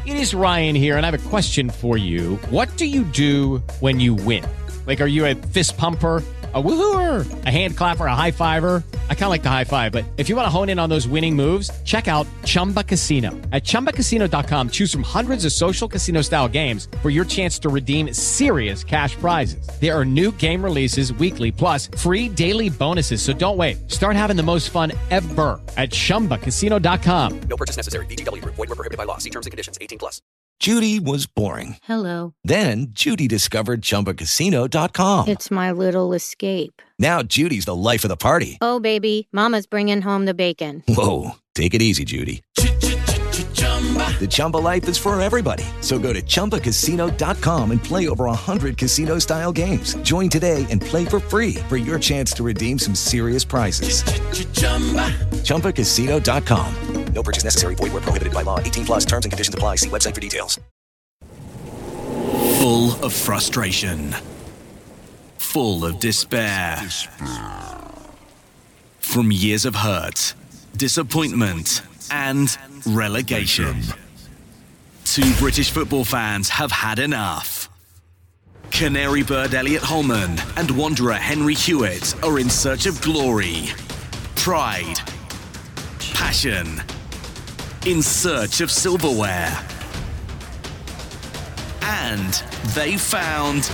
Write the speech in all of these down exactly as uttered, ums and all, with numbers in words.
It is Ryan here, and I have a question for you. What do you do when you win? Like, are you a fist pumper, a woo-hooer, a hand clapper, a high fiver? I kind of like the high five, but if you want to hone in on those winning moves, check out Chumba Casino. At chumba casino dot com, choose from hundreds of social casino-style games for your chance to redeem serious cash prizes. There are new game releases weekly, plus free daily bonuses. So don't wait. Start having the most fun ever at chumba casino dot com. No purchase necessary. V G W Group. Void where prohibited by law. See terms and conditions. eighteen plus. Judy was boring. Hello. Then Judy discovered Chumba Casino dot com. It's my little escape. Now Judy's the life of the party. Oh, baby, mama's bringing home the bacon. Whoa, take it easy, Judy. The Chumba life is for everybody. So go to chumba casino dot com and play over one hundred casino-style games. Join today and play for free for your chance to redeem some serious prizes. chumba casino dot com. No purchase necessary. Void where prohibited by law. eighteen plus terms and conditions apply. See website for details. Full of frustration. Full of despair. From years of hurt, disappointment, and relegation. Two British football fans have had enough. Canary bird Elliot Holman and Wanderer Henry Hewitt are in search of glory, pride, passion, in search of silverware. And they found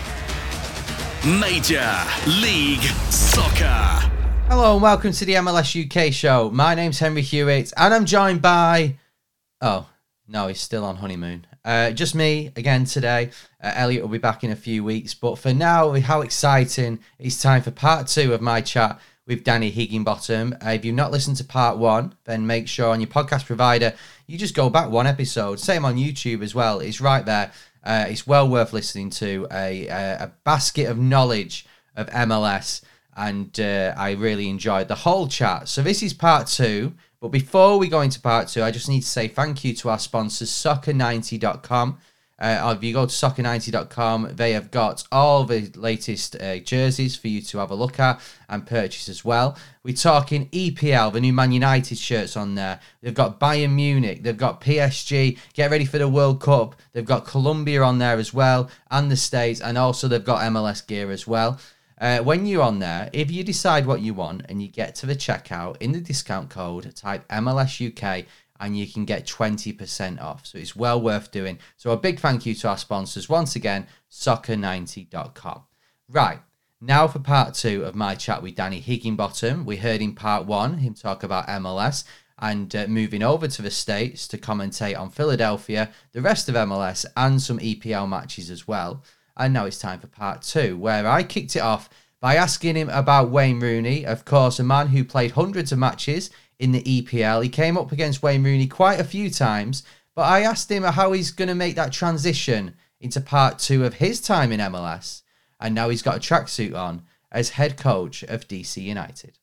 Major League Soccer. Hello and welcome to the M L S U K show. My name's Henry Hewitt and I'm joined by... Oh, no, he's still on honeymoon. Uh, just me again today. Uh, Elliot will be back in a few weeks. But for now, how exciting. It's time for part two of my chat with Danny Higginbottom. Uh, if you've not listened to part one, then make sure on your podcast provider, you just go back one episode. Same on YouTube as well. It's right there. Uh, it's well worth listening to. A, a, a basket of knowledge of M L S. And uh, I really enjoyed the whole chat. So this is part two. But before we go into part two, I just need to say thank you to our sponsors, soccer ninety dot com. Uh, if you go to soccer ninety dot com, they have got all the latest uh, jerseys for you to have a look at and purchase as well. We're talking E P L, the new Man United shirts on there. They've got Bayern Munich. They've got P S G. Get ready for the World Cup. They've got Colombia on there as well, and the States. And also they've got M L S gear as well. Uh, when you're on there, if you decide what you want and you get to the checkout, in the discount code, type M L S U K and you can get twenty percent off. So it's well worth doing. So a big thank you to our sponsors. Once again, soccer ninety dot com. Right, now for part two of my chat with Danny Higginbottom. We heard in part one him talk about M L S and uh, moving over to the States to commentate on Philadelphia, the rest of M L S and some E P L matches as well. And now it's time for part two, where I kicked it off by asking him about Wayne Rooney, of course, a man who played hundreds of matches in the E P L. He came up against Wayne Rooney quite a few times, but I asked him how he's going to make that transition into part two of his time in M L S. And now he's got a tracksuit on as head coach of D C United.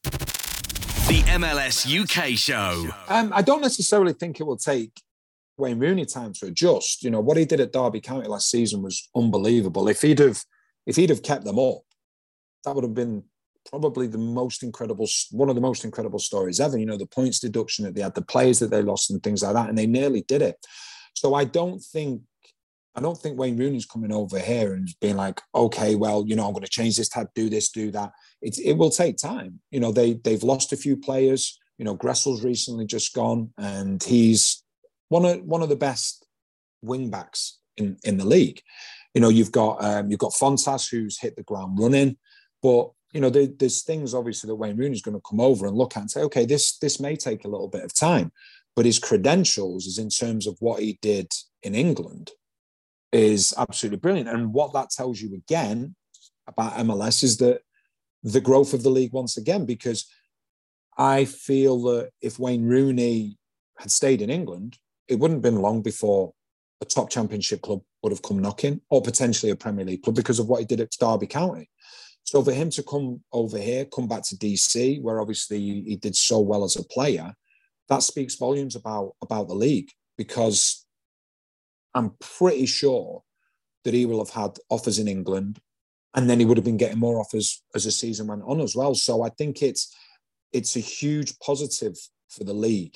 The M L S U K show. Um, I don't necessarily think it will take Wayne Rooney time to adjust. You know, what he did at Derby County last season was unbelievable. If he'd have, if he'd have kept them up, that would have been probably the most incredible, one of the most incredible stories ever. You know, the points deduction that they had, the players that they lost and things like that, and they nearly did it. So I don't think, I don't think Wayne Rooney's coming over here and being like, okay, well, you know, I'm going to change this type, do this, do that. It, it will take time. You know, they, they've lost a few players. You know, Gressel's recently just gone, and he's one of one of the best wing backs in, in the league. You know, you've got um, you've got Fontas, who's hit the ground running, but you know, there, there's things obviously that Wayne Rooney's going to come over and look at and say, okay, this this may take a little bit of time, but his credentials, is in terms of what he did in England, is absolutely brilliant. And what that tells you again about M L S is that the growth of the league once again, because I feel that if Wayne Rooney had stayed in England, it wouldn't have been long before a top championship club would have come knocking, or potentially a Premier League club, because of what he did at Derby County. So for him to come over here, come back to D C, where obviously he did so well as a player, that speaks volumes about, about the league, because I'm pretty sure that he will have had offers in England, and then he would have been getting more offers as the season went on as well. So I think it's it's a huge positive for the league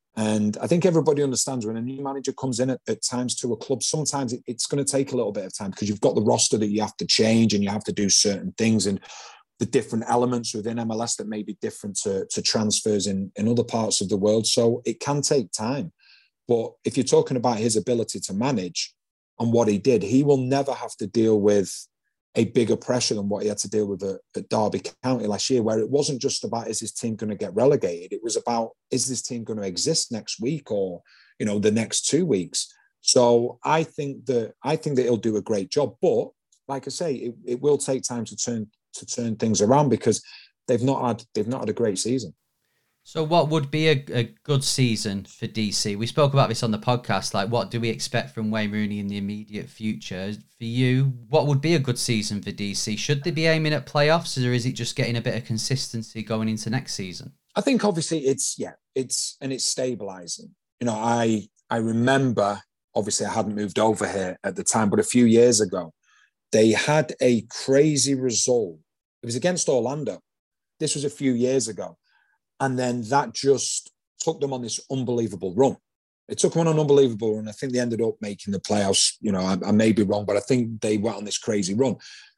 And I think everybody understands when a new manager comes in at, at times to a club, sometimes it, it's going to take a little bit of time because you've got the roster that you have to change and you have to do certain things and the different elements within M L S that may be different to, to transfers in, in other parts of the world. So it can take time. But if you're talking about his ability to manage and what he did, he will never have to deal with a bigger pressure than what he had to deal with at, at Derby County last year, where it wasn't just about, is this team going to get relegated? It was about, is this team going to exist next week or, you know, the next two weeks? So I think that, I think that he'll do a great job. But like I say, it, it will take time to turn, to turn things around because they've not had, they've not had a great season. So what would be a, a good season for D C? We spoke about this on the podcast. Like, what do we expect from Wayne Rooney in the immediate future? For you, what would be a good season for D C? Should they be aiming at playoffs, or is it just getting a bit of consistency going into next season? I think obviously it's, yeah, it's, and it's stabilising. You know, I, I remember, obviously I hadn't moved over here at the time, but a few years ago, they had a crazy result. It was against Orlando. This was a few years ago. And then that just took them on this unbelievable run. It took them on an unbelievable run. I think they ended up making the playoffs. You know, I, I may be wrong, but I think they went on this crazy run.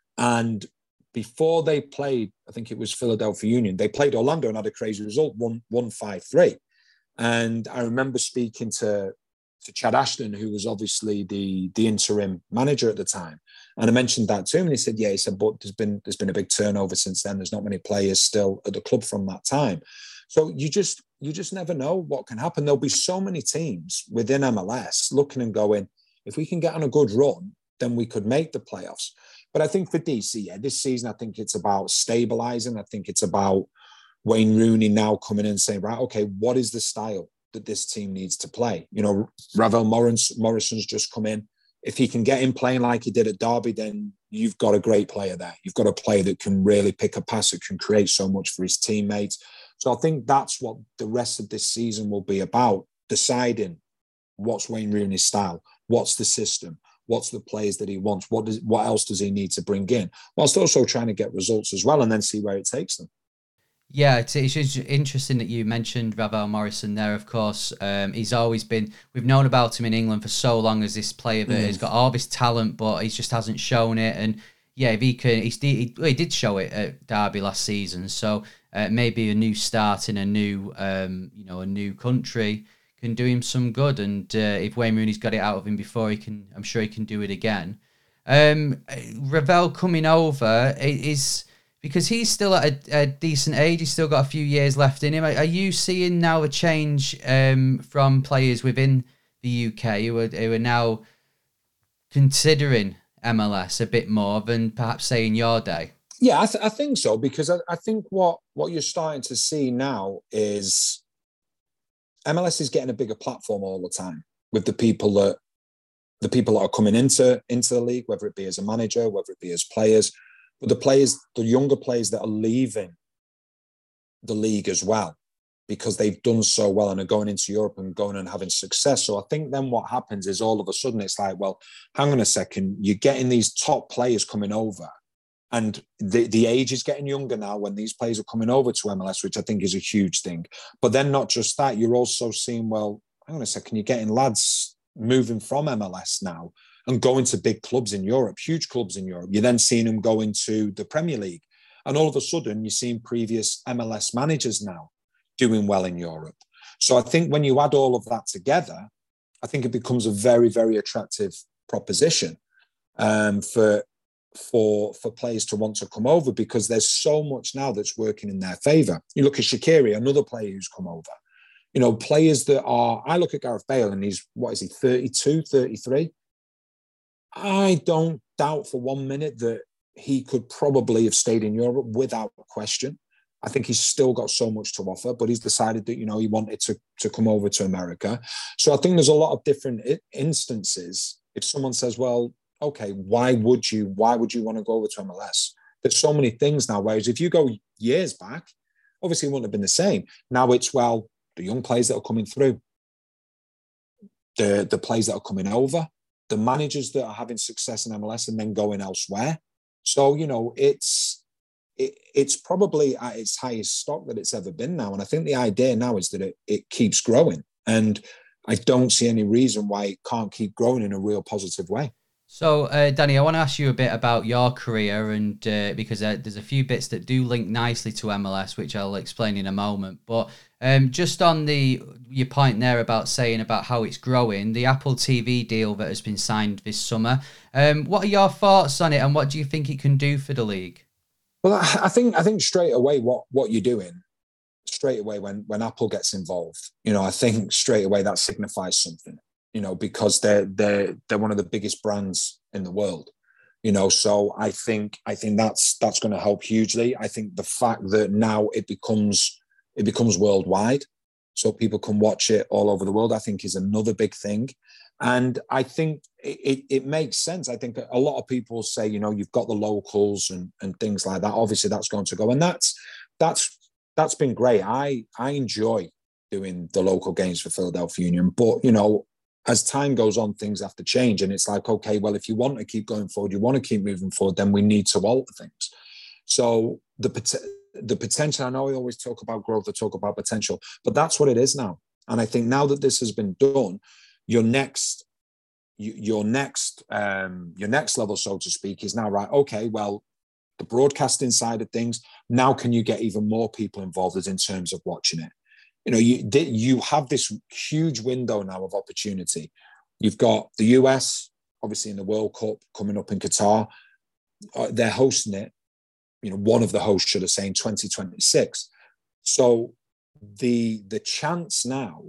And before they played, I think it was Philadelphia Union, they played Orlando and had a crazy result, one, one five three. And I remember speaking to, to Chad Ashton, who was obviously the, the interim manager at the time. And I mentioned that to him, and he said, yeah, he said, but there's been, there's been a big turnover since then. There's not many players still at the club from that time. So you just, you just never know what can happen. There'll be so many teams within M L S looking and going, if we can get on a good run, then we could make the playoffs. But I think for D C, yeah, this season, I think it's about stabilizing. I think it's about Wayne Rooney now coming in and saying, right, okay, what is the style that this team needs to play? You know, Ravel Morris, Morrison's just come in. If he can get him playing like he did at Derby, then you've got a great player there. You've got a player that can really pick a pass, that can create so much for his teammates. So I think that's what the rest of this season will be about, deciding what's Wayne Rooney's style, what's the system, what's the players that he wants, what does, what else does he need to bring in, whilst also trying to get results as well and then see where it takes them. Yeah, it's, it's interesting that you mentioned Ravel Morrison there, of course. Um, he's always been, we've known about him in England for so long as this player that mm. has got all this talent, but he just hasn't shown it. And yeah, if he can, he's, he, he did show it at Derby last season. So uh, maybe a new start in a new, um, you know, a new country can do him some good. And uh, if Wayne Rooney's got it out of him before, he can, I'm sure he can do it again. Um, Ravel coming over is because he's still at a, a decent age. He's still got a few years left in him. Are, are you seeing now a change um, from players within the U K who are, who are now considering M L S a bit more than perhaps say in your day? Yeah, I, th- I think so, because I, I think what, what you're starting to see now is M L S is getting a bigger platform all the time with the people that the people that are coming into, into the league, whether it be as a manager, whether it be as players, but the players, the younger players that are leaving the league as well, because they've done so well and are going into Europe and going and having success. So I think then what happens is all of a sudden it's like, well, hang on a second, you're getting these top players coming over. And the, the age is getting younger now when these players are coming over to M L S, which I think is a huge thing. But then not just that, you're also seeing, well, hang on a second, you're getting lads moving from M L S now and going to big clubs in Europe, huge clubs in Europe. You're then seeing them go into the Premier League. And all of a sudden, you're seeing previous M L S managers now doing well in Europe. So I think when you add all of that together, I think it becomes a very, very attractive proposition um, for for for players to want to come over, because there's so much now that's working in their favour. You look at Shaqiri, another player who's come over. You know, players that are, I look at Gareth Bale and he's, what is he, thirty-two, thirty-three? I don't doubt for one minute that he could probably have stayed in Europe without question. I think he's still got so much to offer, but he's decided that, you know, he wanted to, to come over to America. So I think there's a lot of different instances. If someone says, well, okay, why would you, why would you want to go over to M L S? There's so many things now, whereas if you go years back, obviously it wouldn't have been the same. Now it's, well, the young players that are coming through, the, the players that are coming over, the managers that are having success in M L S and then going elsewhere. So, you know, it's it, it's probably at its highest stock that it's ever been now. And I think the idea now is that it, it keeps growing. And I don't see any reason why it can't keep growing in a real positive way. So, uh, Danny, I want to ask you a bit about your career, and uh, because uh, there's a few bits that do link nicely to M L S, which I'll explain in a moment. But um, just on the your point there about saying about how it's growing, the Apple T V deal that has been signed this summer, um, what are your thoughts on it, and what do you think it can do for the league? Well, I think I think straight away what what you're doing, straight away when when Apple gets involved, you know, I think straight away that signifies something. You know, because they're they're they're one of the biggest brands in the world, you know. So I think I think that's that's going to help hugely. I think the fact that now it becomes it becomes worldwide, so people can watch it all over the world, I think is another big thing. And I think it, it, it makes sense. I think a lot of people say, you know, you've got the locals and and things like that. Obviously, that's going to go, and that's that's that's been great. I I enjoy doing the local games for Philadelphia Union, but you know, as time goes on, things have to change. And it's like, okay, well, if you want to keep going forward, you want to keep moving forward, then we need to alter things. So the the potential, I know I always talk about growth, I talk about potential, but that's what it is now. And I think now that this has been done, your next, your next, um, your next level, so to speak, is now, right, okay, well, the broadcasting side of things, now can you get even more people involved in terms of watching it? You know, you you have this huge window now of opportunity. You've got the U S, obviously in the World Cup coming up in Qatar. Uh, they're hosting it. You know, one of the hosts should have said in twenty twenty-six. So the the chance now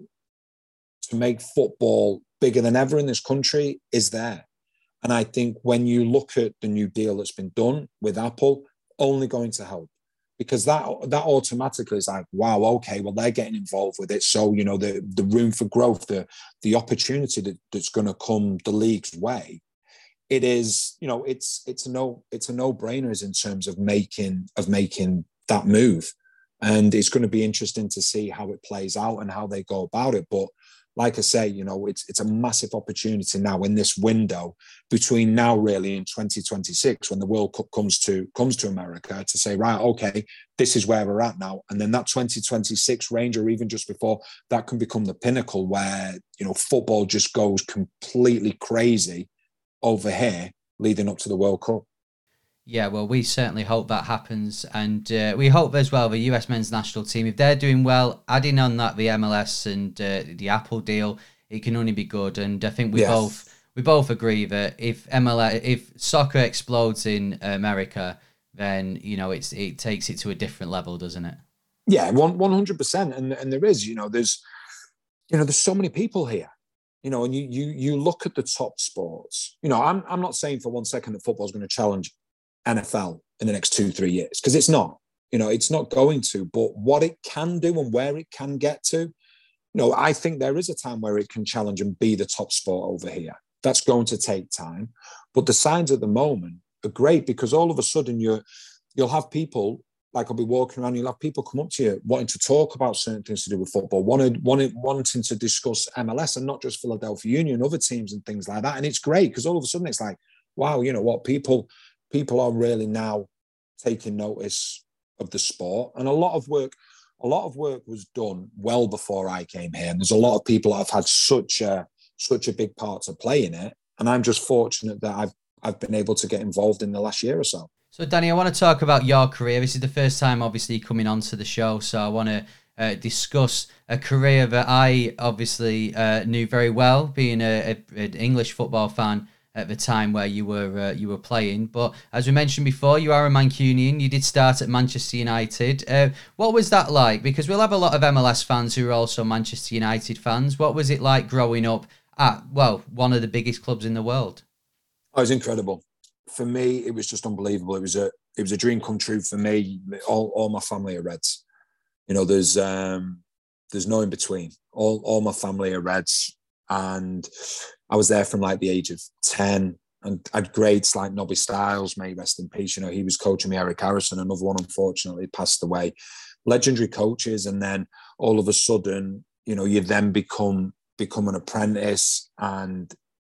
to make football bigger than ever in this country is there. And I think when you look at the new deal that's been done with Apple, only going to help. Because that that automatically is like, wow, okay, well, they're getting involved with it. So, you know, the, the room for growth, the, the opportunity that, that's going to come the league's way, it is, you know, it's it's a no it's a no-brainer in terms of making of making that move. And it's going to be interesting to see how it plays out and how they go about it. But like I say, you know, it's it's a massive opportunity now in this window between now really in twenty twenty-six when the World Cup comes to comes to America to say, right, okay, this is where we're at now. And then that twenty twenty-six range, or even just before, that can become the pinnacle where, you know, football just goes completely crazy over here leading up to the World Cup. Yeah, well, we certainly hope that happens. And uh, we hope as well the U S men's national team, if they're doing well, adding on that the M L S and uh, the Apple deal, it can only be good. And I think we yes. both we both agree that if M L S, if soccer explodes in America, then, you know, it's it takes it to a different level, doesn't it? Yeah, one one hundred percent. And and there is, you know, there's, you know, there's so many people here. You know, and you you you look at the top sports. You know, I'm I'm not saying for one second that football is going to challenge N F L in the next two, three years, because it's not, you know, it's not going to, but what it can do and where it can get to, you know, I think there is a time where it can challenge and be the top sport over here. That's going to take time, but the signs at the moment are great, because all of a sudden you're, you'll have people, like I'll be walking around, you'll have people come up to you wanting to talk about certain things to do with football, wanted, wanted, wanting to discuss M L S and not just Philadelphia Union, other teams and things like that. And it's great, because all of a sudden it's like, wow, you know what, people, people are really now taking notice of the sport. And a lot of work, a lot of work was done well before I came here. And there's a lot of people that have had such a, such a big part to play in it. And I'm just fortunate that I've, I've been able to get involved in the last year or so. So, Danny, I want to talk about your career. This is the first time, obviously, coming onto the show. So I want to uh, discuss a career that I obviously uh, knew very well, being a, a, an English football fan at the time where you were uh, you were playing. But as we mentioned before, you are a Mancunian. You did start at Manchester United. Uh, what was that like? Because we'll have a lot of M L S fans who are also Manchester United fans. What was it like growing up at, well, one of the biggest clubs in the world? Oh, it was incredible. For me, it was just unbelievable. It was a it was a dream come true for me. All all my family are Reds. You know, there's um, there's no in between. All all my family are Reds. And I was there from like the age of ten, and I had greats like Nobby Stiles, may rest in peace. You know, he was coaching me. Eric Harrison, another one, unfortunately passed away. Legendary coaches. And then all of a sudden, you know, you then become, become an apprentice, and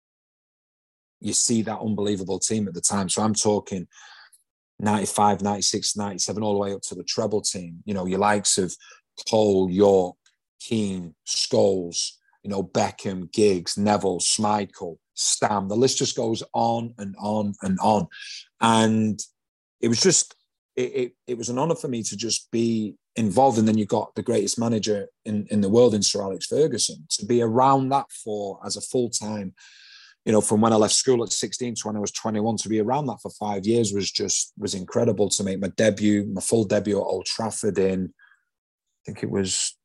you see that unbelievable team at the time. So I'm talking ninety-five, ninety-six, ninety-seven, all the way up to the treble team. You know, your likes of Cole, York, Keane, Scholes, you know, Beckham, Giggs, Neville, Schmeichel, Stam. The list just goes on and on and on. And it was just, it, it, it was an honour for me to just be involved. And then you got the greatest manager in, in the world in Sir Alex Ferguson. To be around that for, as a full-time, you know, from when I left school at sixteen to when I was twenty-one, to be around that for five years was just, was incredible. To make my debut, my full debut at Old Trafford in, I think it was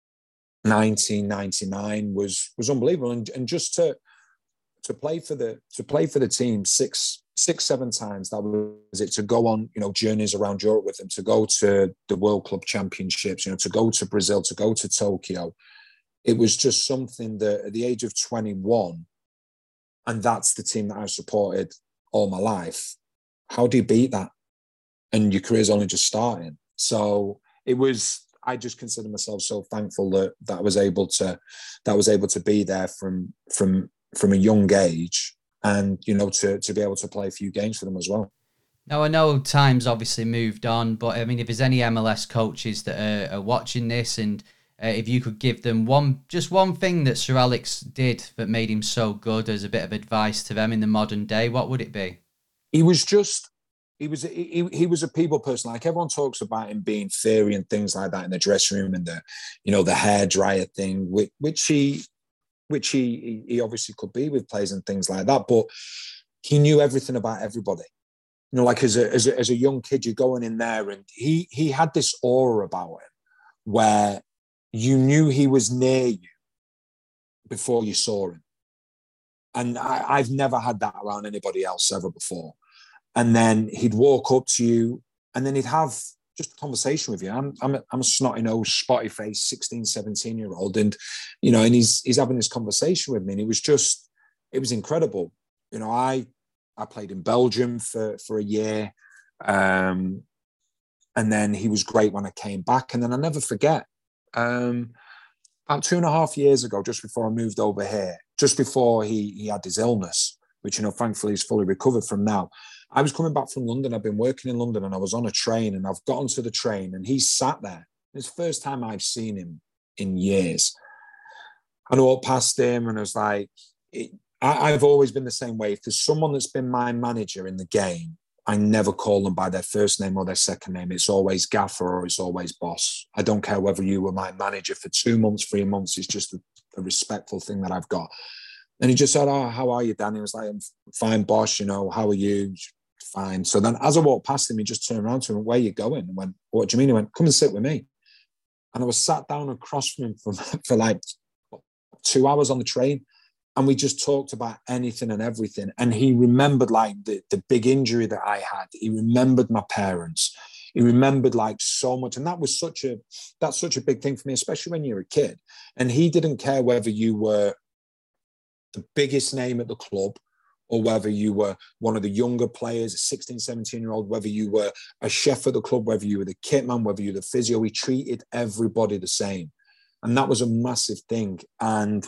nineteen ninety-nine, was was unbelievable. And, and just to to play for the to play for the team six, six, seven times, that was it, to go on, you know, journeys around Europe with them, to go to the World Club Championships, you know, to go to Brazil, to go to Tokyo. It was just something that at the age of twenty-one, and that's the team that I've supported all my life. How do you beat that? And your career's only just starting. So it was, I just consider myself so thankful that, that I was able to, that I was able to be there from, from, from a young age, and, you know, to, to be able to play a few games for them as well. Now, I know time's obviously moved on, but I mean, if there's any M L S coaches that are, are watching this, and Uh, if you could give them one, just one thing that Sir Alex did that made him so good as a bit of advice to them in the modern day, what would it be? He was just, he was, he, he was a people person. Like, everyone talks about him being fiery and things like that in the dressing room, and the, you know, the hair dryer thing, which, which he, which he, he obviously could be with players and things like that. But he knew everything about everybody. You know, like as a, as a, as a young kid, you're going in there, and he, he had this aura about him where you knew he was near you before you saw him. And I, I've never had that around anybody else ever before. And then he'd walk up to you, and then he'd have just a conversation with you. I'm, I'm, a, I'm a snotty-nosed, spotty-faced sixteen, seventeen-year-old. And, you know, and he's, he's having this conversation with me. And it was just, it was incredible. You know, I, I played in Belgium for, for a year. Um, and then he was great when I came back. And then I'll never forget, Um, about two and a half years ago, just before I moved over here, just before he he had his illness, which, you know, thankfully he's fully recovered from now. I was coming back from London. I've been working in London, and I was on a train, and I've got onto the train, and he sat there. It's the first time I've seen him in years. And I walked past him, and I was like, it, I, I've always been the same way. If there's someone that's been my manager in the game, I never call them by their first name or their second name. It's always Gaffer, or it's always boss. I don't care whether you were my manager for two months, three months. It's just a, a respectful thing that I've got. And he just said, "Oh, how are you, Danny?" I was like, "I'm fine, boss. You know, how are you?" Fine. So then as I walked past him, he just turned around to him, "Where are you going?" And went, "What do you mean?" He went, "Come and sit with me." And I was sat down across from him for, for like two hours on the train. And we just talked about anything and everything. And he remembered like the, the big injury that I had. He remembered my parents. He remembered like so much. And that was such a, that's such a big thing for me, especially when you're a kid. And he didn't care whether you were the biggest name at the club, or whether you were one of the younger players, a sixteen, seventeen year old, whether you were a chef at the club, whether you were the kit man, whether you were the physio. He treated everybody the same. And that was a massive thing. And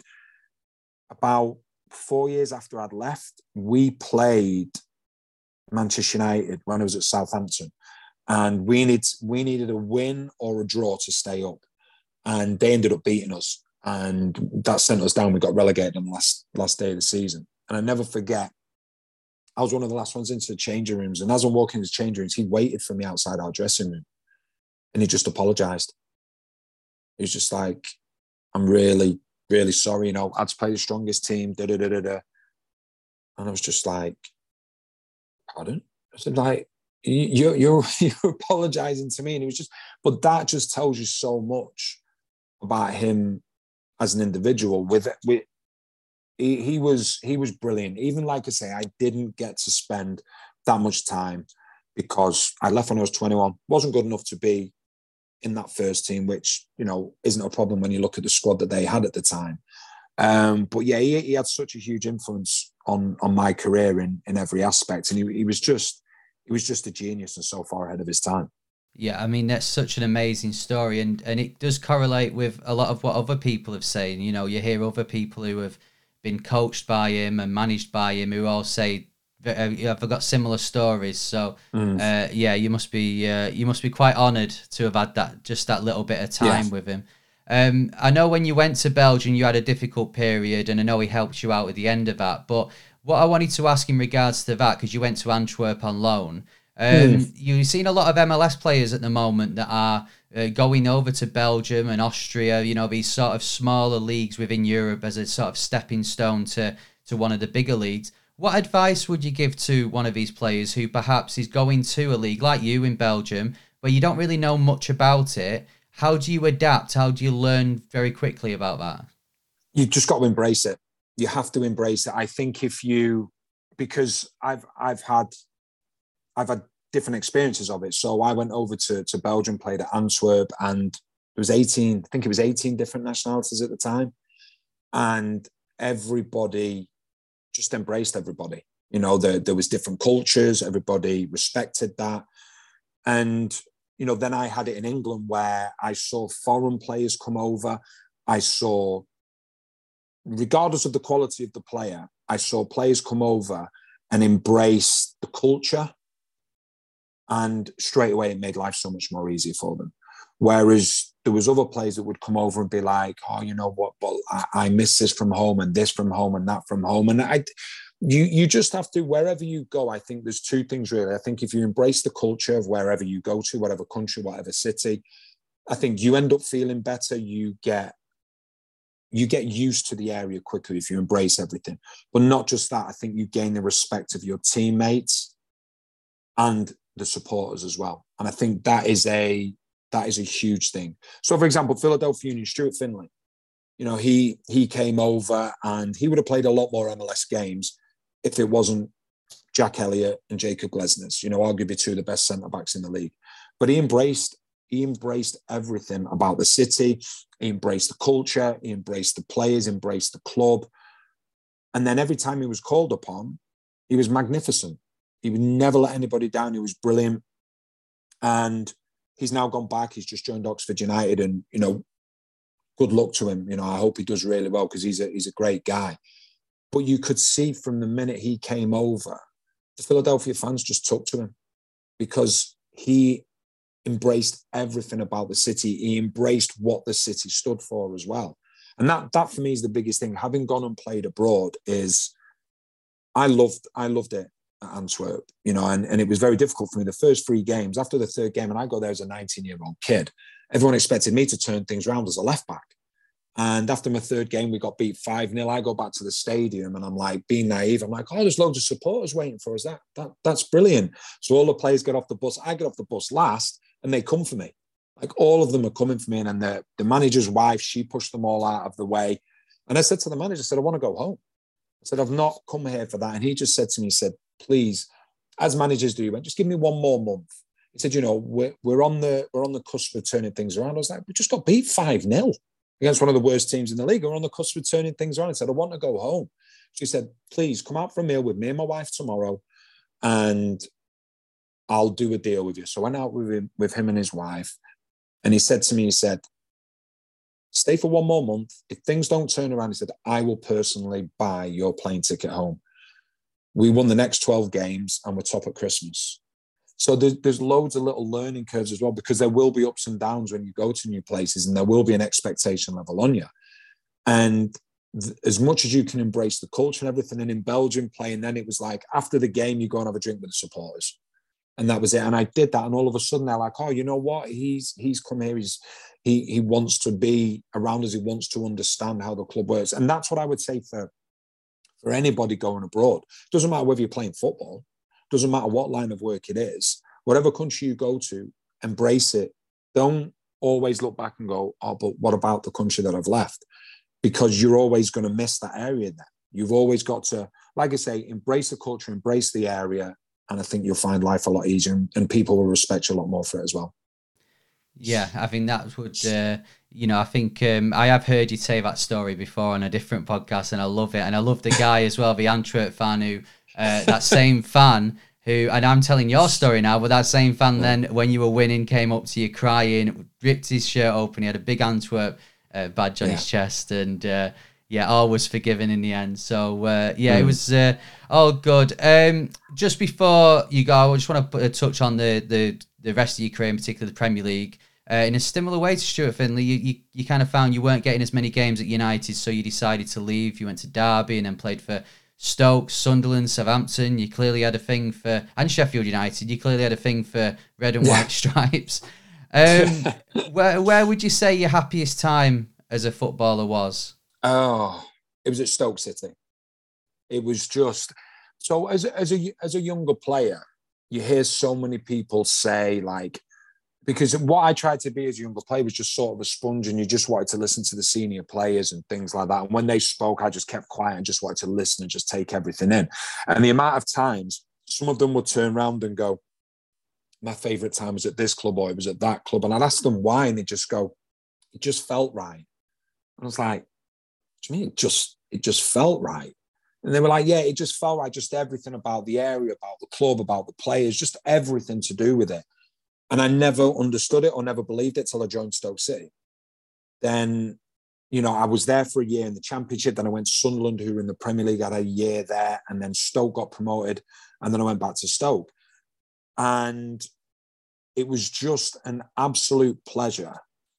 about four years after I'd left, we played Manchester United when I was at Southampton, and we needed we needed a win or a draw to stay up, and they ended up beating us, and that sent us down. We got relegated on the last last day of the season, and I never forget, I was one of the last ones into the changing rooms, and as I'm walking into the changing rooms, he waited for me outside our dressing room, and he just apologised. He was just like, "I'm really, really sorry, you know, I had to play the strongest team, da da da da da." And I was just like, "Pardon?" I said, like, you, you're, you're apologising to me. And he was just, but that just tells you so much about him as an individual. With, with he, he was, he was brilliant. Even like I say, I didn't get to spend that much time because I left when I was twenty-one. Wasn't good enough to be in that first team, which, you know, isn't a problem when you look at the squad that they had at the time. Um, but yeah, he, he had such a huge influence on on my career in in every aspect, and he, he was just he was just a genius and so far ahead of his time. Yeah, I mean, that's such an amazing story, and and it does correlate with a lot of what other people have said. You know, you hear other people who have been coached by him and managed by him who all say, I've got similar stories. So mm. uh, yeah, you must be uh, you must be quite honoured to have had that just that little bit of time yes. with him. Um, I know when you went to Belgium, you had a difficult period, and I know he helped you out at the end of that. But what I wanted to ask in regards to that, because you went to Antwerp on loan, um, mm. you've seen a lot of M L S players at the moment that are uh, going over to Belgium and Austria, you know, these sort of smaller leagues within Europe as a sort of stepping stone to, to one of the bigger leagues. What advice would you give to one of these players who perhaps is going to a league like you in Belgium, where you don't really know much about it? How do you adapt? How do you learn very quickly about that? You've just got to embrace it. You have to embrace it. I think if you, because I've I've had I've had different experiences of it. So I went over to, to Belgium, played at Antwerp, and there was eighteen, I think it was eighteen different nationalities at the time. And everybody just embraced everybody. You know, there, there was different cultures, everybody respected that. And, you know, then I had it in England where I saw foreign players come over. I saw, regardless of the quality of the player, I saw players come over and embrace the culture. And straight away, it made life so much more easy for them. Whereas there was other players that would come over and be like, oh, you know what, but I, I miss this from home and this from home and that from home. And I, you, you just have to, wherever you go, I think there's two things really. I think if you embrace the culture of wherever you go to, whatever country, whatever city, I think you end up feeling better. You get, you get used to the area quickly if you embrace everything. But not just that, I think you gain the respect of your teammates and the supporters as well. And I think that is a, that is a huge thing. So, for example, Philadelphia Union, Stuart Finley, you know, he he came over and he would have played a lot more M L S games if it wasn't Jack Elliott and Jacob Glesnes, you know, arguably two of the best centre-backs in the league. But he embraced, he embraced everything about the city. He embraced the culture. He embraced the players, embraced the club. And then every time he was called upon, he was magnificent. He would never let anybody down. He was brilliant. And he's now gone back. He's just joined Oxford United, and, you know, good luck to him. You know, I hope he does really well because he's a, he's a great guy. But you could see from the minute he came over, the Philadelphia fans just took to him because he embraced everything about the city. He embraced what the city stood for as well. And that, that for me is the biggest thing. Having gone and played abroad is, I loved, I loved it. At Antwerp, you know, and, and it was very difficult for me. The first three games, after the third game, and I got there as a nineteen-year-old kid, everyone expected me to turn things around as a left back. And after my third game, we got beat five nil. I go back to the stadium and I'm like, being naive, I'm like, oh, there's loads of supporters waiting for us. That, that That's brilliant. So all the players get off the bus. I get off the bus last and they come for me. Like, all of them are coming for me. And then the, the manager's wife, she pushed them all out of the way. And I said to the manager, I said, I want to go home. I said, I've not come here for that. And he just said to me, he said, please, as managers do, he went, just give me one more month. He said, you know, we're, we're on the we're on the cusp of turning things around. I was like, we just got beat five nil against one of the worst teams in the league. We're on the cusp of turning things around. I said, I want to go home. She said, please come out for a meal with me and my wife tomorrow and I'll do a deal with you. So I went out with him, with him and his wife. And he said to me, he said, stay for one more month. If things don't turn around, he said, I will personally buy your plane ticket home. We won the next twelve games and we're top at Christmas. So there's, there's loads of little learning curves as well, because there will be ups and downs when you go to new places and there will be an expectation level on you. And th- as much as you can embrace the culture and everything, and in Belgium playing, then it was like after the game, you go and have a drink with the supporters. And that was it. And I did that. And all of a sudden they're like, oh, you know what? He's he's come here. He's he he wants to be around us. He wants to understand how the club works. And that's what I would say for For anybody going abroad. Doesn't matter whether you're playing football, doesn't matter what line of work it is, whatever country you go to, embrace it. Don't always look back and go, oh, but what about the country that I've left? Because you're always going to miss that area then. You've always got to, like I say, embrace the culture, embrace the area, and I think you'll find life a lot easier, and, and people will respect you a lot more for it as well. Yeah, I think that would, uh, you know, I think um, I have heard you say that story before on a different podcast, and I love it. And I love the guy as well, the Antwerp fan who, uh, that same fan who, and I'm telling your story now, but that same fan then, when you were winning, came up to you crying, ripped his shirt open. He had a big Antwerp uh, badge on yeah. his chest, and uh, yeah, all was forgiven in the end. So uh, yeah, mm. it was uh, all good. Um, just before you go, I just want to put a touch on the the the rest of your career, in particular the Premier League. Uh, in a similar way to Stuart Findlay, you, you you kind of found you weren't getting as many games at United, so you decided to leave. You went to Derby and then played for Stoke, Sunderland, Southampton. You clearly had a thing for, and Sheffield United, you clearly had a thing for red and Yeah. white stripes. Um, where, where would you say your happiest time as a footballer was? Oh, it was at Stoke City. It was just so as a, as a as a younger player, you hear so many people say like, because what I tried to be as a younger player was just sort of a sponge, and you just wanted to listen to the senior players and things like that. And when they spoke, I just kept quiet and just wanted to listen and just take everything in. And the amount of times some of them would turn around and go, my favourite time was at this club or it was at that club. And I'd ask them why, and they'd just go, it just felt right. And I was like, what do you mean? It just, it just felt right. And they were like, yeah, it just felt right. Just everything about the area, about the club, about the players, just everything to do with it. And I never understood it or never believed it till I joined Stoke City. Then, you know, I was there for a year in the Championship. Then I went to Sunderland, who were in the Premier League, had a year there. And then Stoke got promoted. And then I went back to Stoke. And it was just an absolute pleasure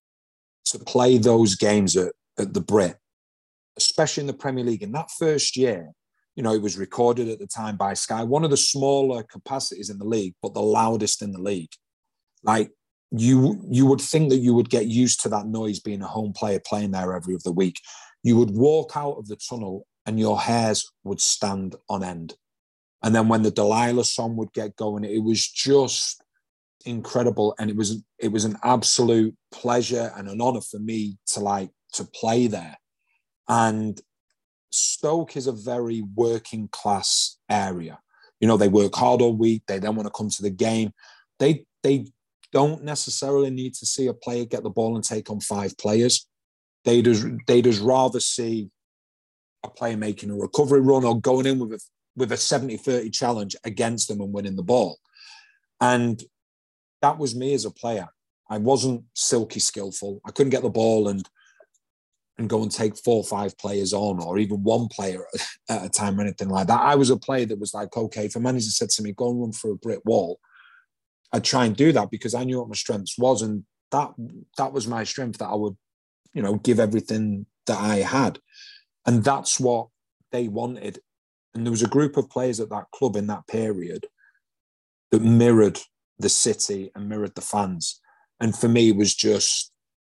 to play those games at, at the Brit, especially in the Premier League. In that first year, you know, it was recorded at the time by Sky, one of the smaller capacities in the league, but the loudest in the league. Like, you you would think that you would get used to that noise being a home player playing there every other week. You would walk out of the tunnel and your hairs would stand on end. And then when the Delilah song would get going, it was just incredible. And it was it was an absolute pleasure and an honor for me to like to play there. And Stoke is a very working class area. You know, they work hard all week. They then want to come to the game. They they don't necessarily need to see a player get the ball and take on five players. They just, they just rather see a player making a recovery run or going in with a, with a seventy thirty challenge against them and winning the ball. And that was me as a player. I wasn't silky skillful. I couldn't get the ball and and go and take four or five players on, or even one player at a time or anything like that. I was a player that was like, okay, if a manager said to me, go and run through a brick wall, I'd try and do that because I knew what my strengths was. And that that was my strength, that I would, you know, give everything that I had. And that's what they wanted. And there was a group of players at that club in that period that mirrored the city and mirrored the fans. And for me, it was just,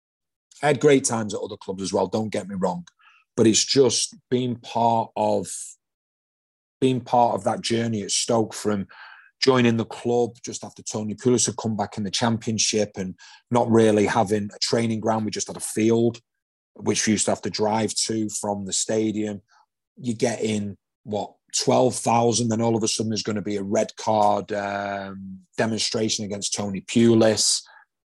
I had great times at other clubs as well, don't get me wrong. But it's just being part of being part of that journey at Stoke, from joining the club just after Tony Pulis had come back in the Championship and not really having a training ground. We just had a field, which we used to have to drive to from the stadium. You get in, what, twelve thousand, then all of a sudden there's going to be a red card um, demonstration against Tony Pulis.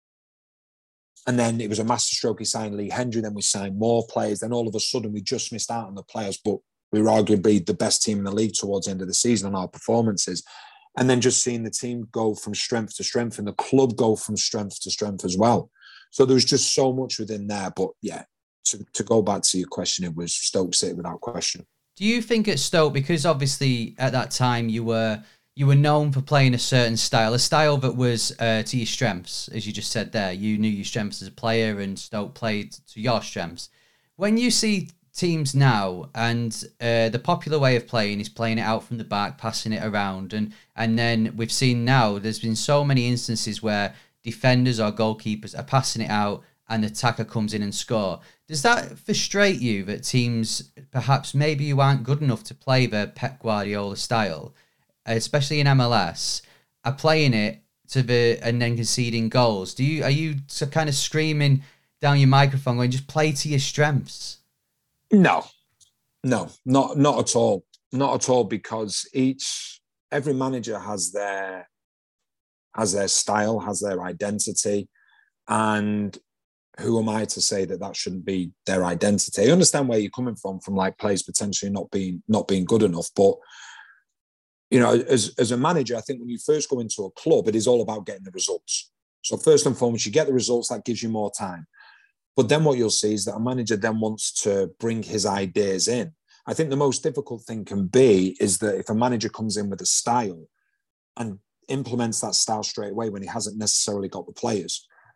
And then it was a masterstroke. He signed Lee Hendry. Then we signed more players. Then all of a sudden we just missed out on the players, but we were arguably the best team in the league towards the end of the season on our performances. And then just seeing the team go from strength to strength and the club go from strength to strength as well. So there was just so much within there. But yeah, to, to go back to your question, it was Stoke City without question. Do you think at Stoke, because obviously at that time you were you were known for playing a certain style, a style that was uh, to your strengths, as you just said there, you knew your strengths as a player and Stoke played to your strengths. When you see teams now and uh, the popular way of playing is playing it out from the back, passing it around, and and then we've seen now there's been so many instances where defenders or goalkeepers are passing it out and the attacker comes in and score. Does that frustrate you that teams, perhaps maybe you aren't good enough to play the Pep Guardiola style, especially in M L S, are playing it to the and then conceding goals? Do you are you so kind of screaming down your microphone going, just play to your strengths? No, no, not not at all, not at all. Because each every manager has their has their style, has their identity, and who am I to say that that shouldn't be their identity? I understand where you're coming from, from like players potentially not being not being good enough, but you know, as as a manager, I think when you first go into a club, it is all about getting the results. So first and foremost, you get the results, that gives you more time. But then what you'll see is that a manager then wants to bring his ideas in. I think the most difficult thing can be is that if a manager comes in with a style and implements that style straight away when he hasn't necessarily got the players.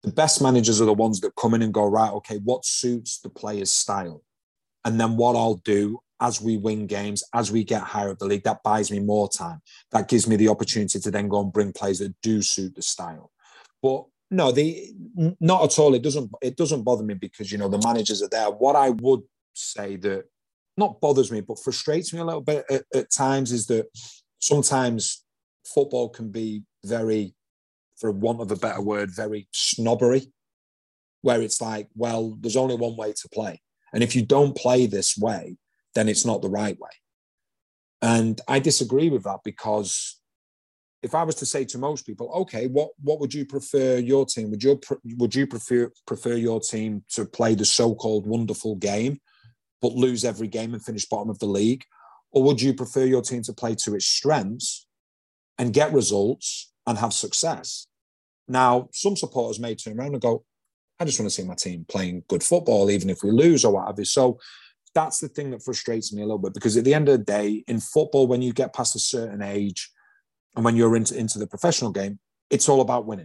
the best managers are the ones that come in and go, right, okay, what suits the player's style? And then what I'll do as we win games, as we get higher up the league, that buys me more time. That gives me the opportunity to then go and bring players that do suit the style. But no, the not at all. It doesn't, it doesn't bother me because, you know, the managers are there. What I would say that not bothers me, but frustrates me a little bit at, at times is that sometimes football can be very, for want of a better word, very snobbery, where it's like, well, there's only one way to play. And if you don't play this way, then it's not the right way. And I disagree with that because if I was to say to most people, okay, what, what would you prefer your team? Would you, would you prefer, prefer your team to play the so-called wonderful game, but lose every game and finish bottom of the league? Or would you prefer your team to play to its strengths and get results and have success? Now, some supporters may turn around and go, I just want to see my team playing good football, even if we lose or whatever. So that's the thing that frustrates me a little bit, because at the end of the day, in football, when you get past a certain age and when you're into, into the professional game, it's all about winning.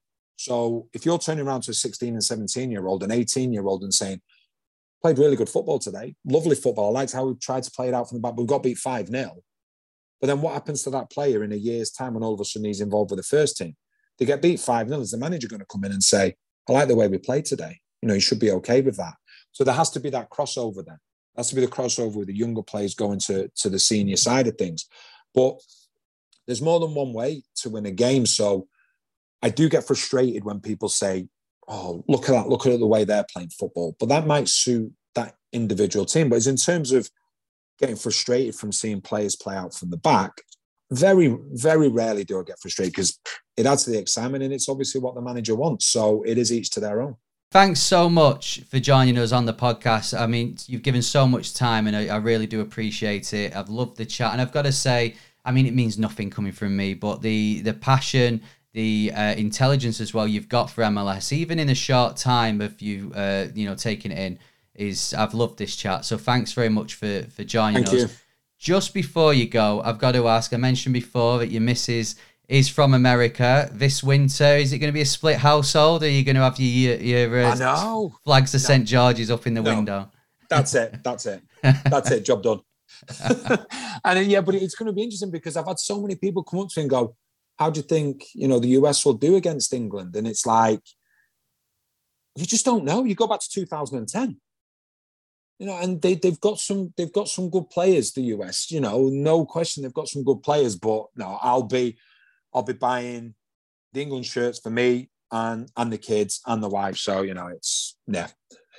So if you're turning around to a sixteen and seventeen year old, an eighteen year old and saying, played really good football today, lovely football, I liked how we tried to play it out from the back, but we got beat five nil. But then what happens to that player in a year's time when all of a sudden he's involved with the first team? They get beat five nil. Is the manager going to come in and say, I like the way we played today? You know, you should be okay with that. So there has to be that crossover then. There has to be the crossover with the younger players going to, to the senior side of things. But there's more than one way to win a game. So I do get frustrated when people say, oh, look at that, look at the way they're playing football. But that might suit that individual team. But it's in terms of getting frustrated from seeing players play out from the back, very, very rarely do I get frustrated because it adds to the excitement and it's obviously what the manager wants. So it is each to their own. Thanks so much for joining us on the podcast. I mean, you've given so much time and I, I really do appreciate it. I've loved the chat. And I've got to say, I mean, it means nothing coming from me, but the the passion, the uh, intelligence as well you've got for M L S, even in a short time of you, uh, you know, taking it in, is I've loved this chat. So thanks very much for, for joining Thank us. you. Just before you go, I've got to ask, I mentioned before that your missus is from America. This winter, is it going to be a split household? Or are you going to have your, your uh, I know. flags of No. Saint George's up in the No. window? That's it. That's it. That's it. Job done. And then, yeah, but it's going to be interesting because I've had so many people come up to me and go, how do you think, you know, the U S will do against England? And it's like, you just don't know. You go back to two thousand ten. You know, and they, they've got some they've got some good players, the U S, you know, no question they've got some good players, but no, I'll be I'll be buying the England shirts for me and and the kids and the wife. So, you know, it's yeah.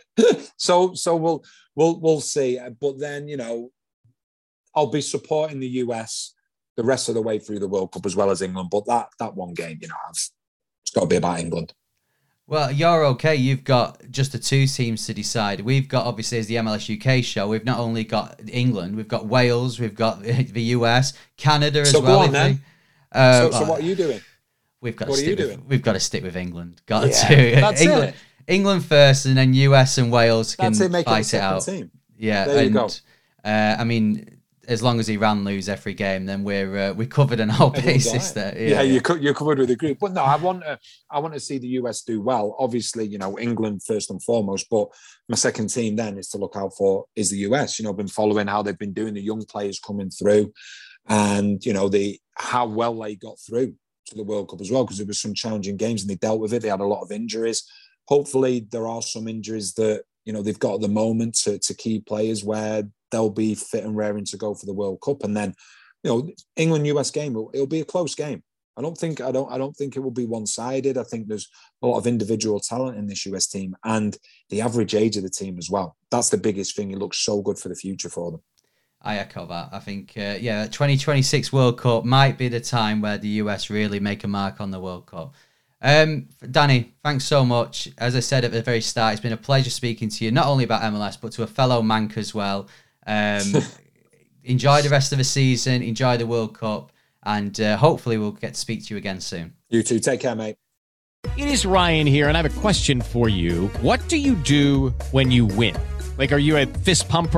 so so we'll we'll we'll see. But then, you know, I'll be supporting the U S the rest of the way through the World Cup as well as England. But that that one game, you know, I've, it's got to be about England. Well, you're okay. You've got just the two teams to decide. We've got, obviously, as the M L S U K show, we've not only got England, we've got Wales, we've got the U S, Canada as so well. Go on, then. Uh, so, so what are you doing? We've got what to are you stick with, doing? We've got to stick with England. Got Yeah, to. that's England, it. England first, and then U S and Wales can That's it, make it a fight it second out. team. Yeah, There you and go. Uh, I mean, as long as Iran lose every game, then we're uh, we're covered on all Everyone's basis all right. there. Yeah, you're, co- you're covered with the group. But no, I want to I want to see the U S do well. Obviously, you know, England first and foremost, but my second team then is to look out for is the U S. You know, I've been following how they've been doing, the young players coming through and, you know, the how well they got through to the World Cup as well, because there was some challenging games and they dealt with it. They had a lot of injuries. Hopefully there are some injuries that, you know, they've got at the moment to, to key players where they'll be fit and raring to go for the World Cup. And then, you know, England U S game, it'll, it'll be a close game. I don't think I don't I don't think it will be one-sided. I think there's a lot of individual talent in this U S team and the average age of the team as well. That's the biggest thing. It looks so good for the future for them. I echo that. I think, uh, yeah, twenty twenty-six World Cup might be the time where the U S really make a mark on the World Cup. Um, Danny, thanks so much. As I said at the very start, it's been a pleasure speaking to you, not only about M L S, but to a fellow Manc as well. Um, enjoy the rest of the season, enjoy the World Cup, and uh, hopefully we'll get to speak to you again soon. You too. Take care, mate. It is Ryan here, and I have a question for you. What do you do when you win? Like, are you a fist pumper?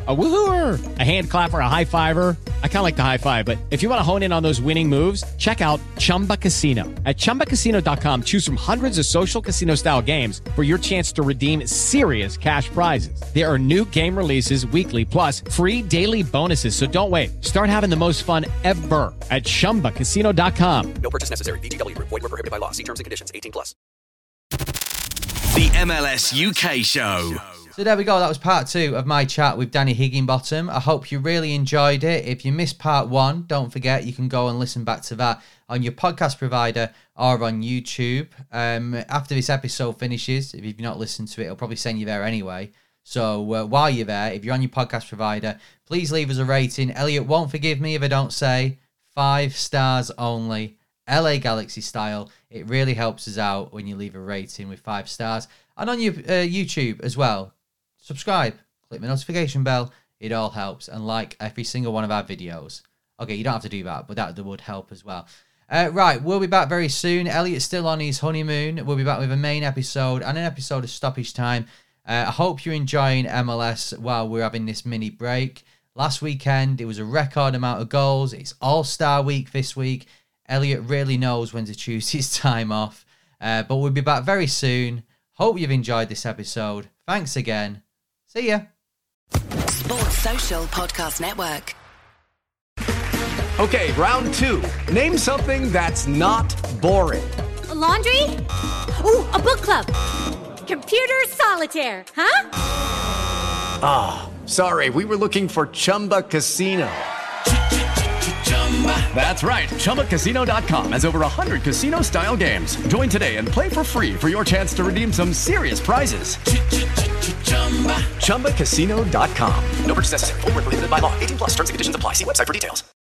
A woohooer, a hand clapper, a high fiver. I kind of like the high five, but if you want to hone in on those winning moves, check out Chumba Casino. At chumba casino dot com, choose from hundreds of social casino style games for your chance to redeem serious cash prizes. There are new game releases weekly, plus free daily bonuses. So don't wait. Start having the most fun ever at chumba casino dot com. No purchase necessary. V G W. Void where prohibited by law. See terms and conditions. eighteen plus. The M L S U K Show. So there we go. That was part two of my chat with Danny Higginbottom. I hope you really enjoyed it. If you missed part one, don't forget you can go and listen back to that on your podcast provider or on YouTube. Um, after this episode finishes, if you've not listened to it, it'll probably send you there anyway. So uh, while you're there, if you're on your podcast provider, please leave us a rating. Elliot won't forgive me if I don't say five stars only, L A Galaxy style. It really helps us out when you leave a rating with five stars. And on your uh, YouTube as well. Subscribe, click the notification bell, it all helps, and like every single one of our videos. Okay, you don't have to do that, but that would help as well. Uh, right, we'll be back very soon. Elliot's still on his honeymoon. We'll be back with a main episode and an episode of Stoppage Time. Uh, I hope you're enjoying M L S while we're having this mini break. Last weekend, it was a record amount of goals. It's All-Star Week this week. Elliot really knows when to choose his time off. Uh, but we'll be back very soon. Hope you've enjoyed this episode. Thanks again. See ya. Sports Social Podcast Network. Okay, round two. Name something that's not boring. A laundry? Ooh, a book club. Computer solitaire, huh? Ah, oh, sorry, we were looking for Chumba Casino. That's right, Chumba Casino dot com has over one hundred casino-style games. Join today and play for free for your chance to redeem some serious prizes. Chumba Casino dot com. No purchase necessary. Void where prohibited by law. eighteen plus. Terms and conditions apply. See website for details.